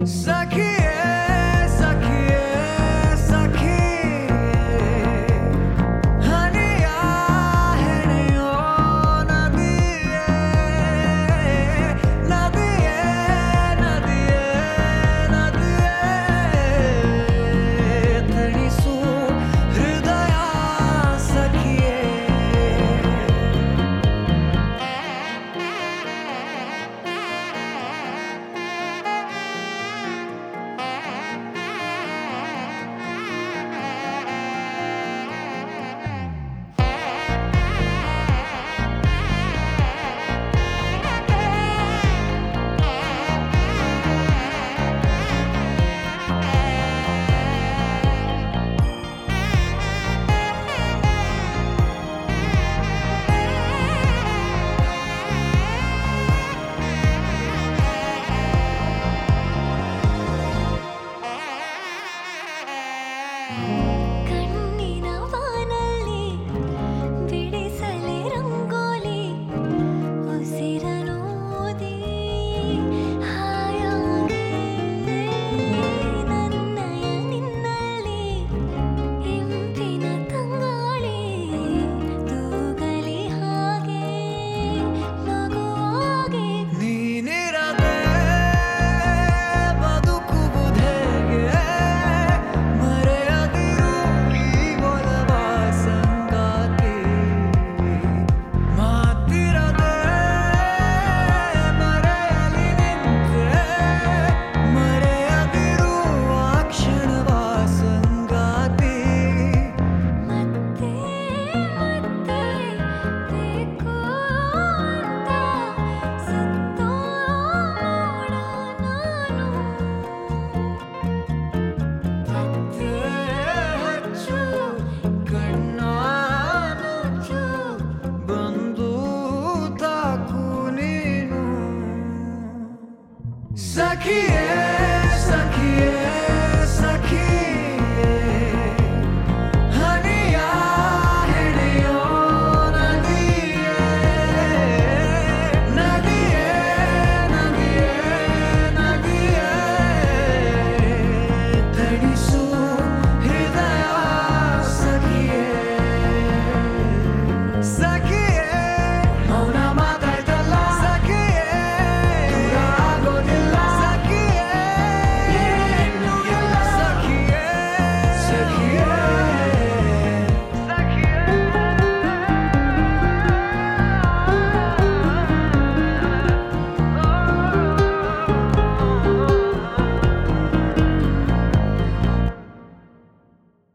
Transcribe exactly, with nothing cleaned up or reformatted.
ಸಖಿಯೇ ಸಖಿಯೇ ಸಖಿಯೇ ಹನಿಯ ಹೆಣೆಯೋ ನದಿಯೇ ನದಿಯೇ ನದಿಯೇ ನದಿಯೇ ತಣಿಸು ಹೃದಯ ಸಖಿಯೇ ಕಣ್ಣಿನ ಬಾನಲ್ಲಿ ಬಿಡಿಸಲೆ ರಂಗೋಲಿ ಉಸಿರನು ಓದಿ ಹಾಯಾಗಿ ನನ್ನಯ ನಿನ್ನಲ್ಲಿ ಇಂಪಿನ ತಂಗಾಳಿ ತೂಗಲಿ ಹಾಗೆ ಮಗುವಾಗಿ ನೀನಿರದೆ ಬದುಕುವುದೇಗೆ ಮರೆಯದಿರು ಈ ಒಲವ ಸಂಗಾತಿ ಮಾತಿರದೆ ಮರೆಯಲಿ ನಿಂತೆ ಮರೆಯದಿರು ಆ ಕ್ಷಣವ ಸಂಗಾತಿ ಮತ್ತೆ ಮತ್ತೆ ಬೇಕು ಅಂತ ಸುತ್ತೋ ಮೋಡ ನಾನು ಮತ್ತೆ ಹಚ್ಚು ಕಣ್ಣ ಮುಚ್ಚು ಬಂದು ತಾಕು ನೀನು ಸಖಿಯೇ